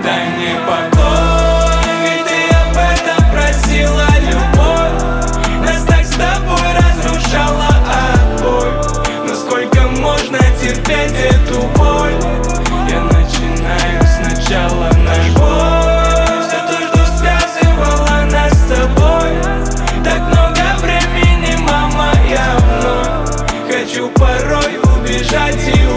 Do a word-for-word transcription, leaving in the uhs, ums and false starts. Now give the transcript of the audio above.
дай мне покой, ведь ты об этом просила. Любовь нас так с тобой разрушала отбой. Но сколько можно терпеть эту боль? Я начинаю сначала. Наш бой, все то, что связывало нас с тобой. Так много времени, мама, я вновь хочу порой убежать и